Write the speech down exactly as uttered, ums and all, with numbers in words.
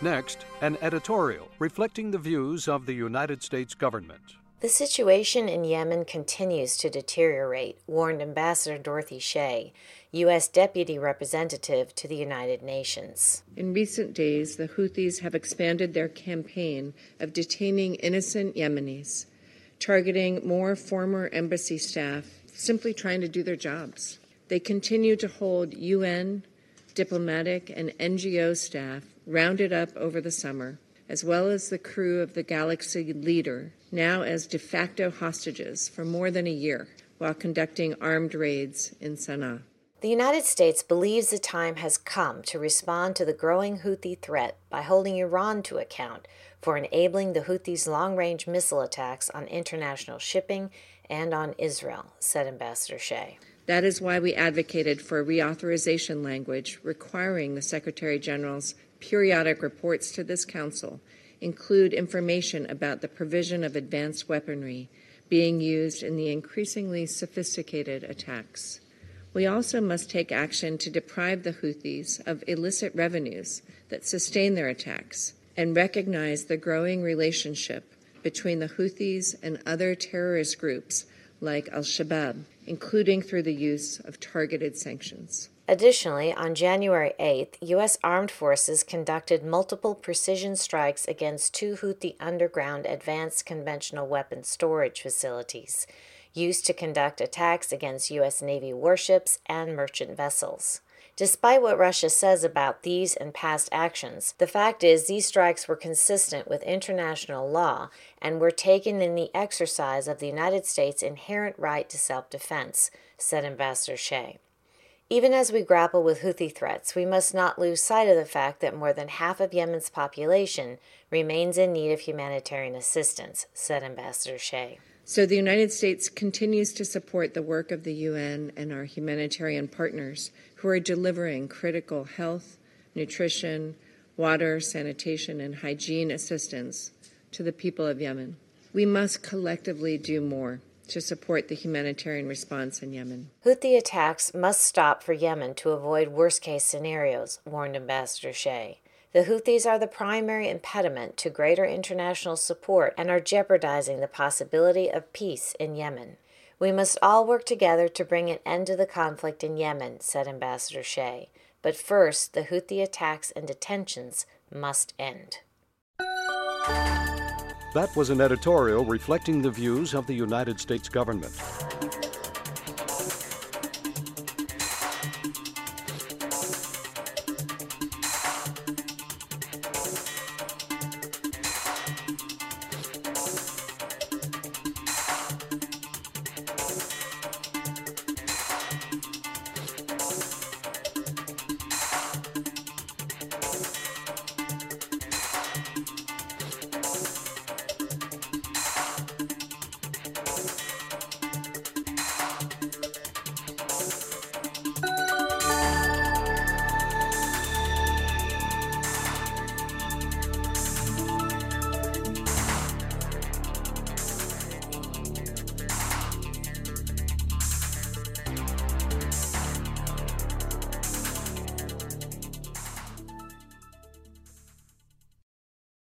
Next, an editorial reflecting the views of the United States government. The situation in Yemen continues to deteriorate, warned Ambassador Dorothy Shea, U S Deputy Representative to the United Nations. In recent days, the Houthis have expanded their campaign of detaining innocent Yemenis, targeting more former embassy staff simply trying to do their jobs. They continue to hold U N, diplomatic, and N G O staff rounded up over the summer, as well as the crew of the Galaxy Leader, now as de facto hostages for more than a year, while conducting armed raids in Sana'a. The United States believes the time has come to respond to the growing Houthi threat by holding Iran to account for enabling the Houthis' long-range missile attacks on international shipping and on Israel, said Ambassador Shea. That is why we advocated for reauthorization language requiring the Secretary General's periodic reports to this Council include information about the provision of advanced weaponry being used in the increasingly sophisticated attacks. We also must take action to deprive the Houthis of illicit revenues that sustain their attacks and recognize the growing relationship between the Houthis and other terrorist groups like Al-Shabaab, including through the use of targeted sanctions. Additionally, on January eighth, U S armed forces conducted multiple precision strikes against two Houthi underground advanced conventional weapons storage facilities, used to conduct attacks against U S Navy warships and merchant vessels. Despite what Russia says about these and past actions, the fact is these strikes were consistent with international law and were taken in the exercise of the United States' inherent right to self-defense, said Ambassador Shea. Even as we grapple with Houthi threats, we must not lose sight of the fact that more than half of Yemen's population remains in need of humanitarian assistance, said Ambassador Shea. So the United States continues to support the work of the U N and our humanitarian partners who are delivering critical health, nutrition, water, sanitation, and hygiene assistance to the people of Yemen. We must collectively do more to support the humanitarian response in Yemen. Houthi attacks must stop for Yemen to avoid worst-case scenarios, warned Ambassador Shea. The Houthis are the primary impediment to greater international support and are jeopardizing the possibility of peace in Yemen. We must all work together to bring an end to the conflict in Yemen, said Ambassador Shea. But first, the Houthi attacks and detentions must end. That was an editorial reflecting the views of the United States government.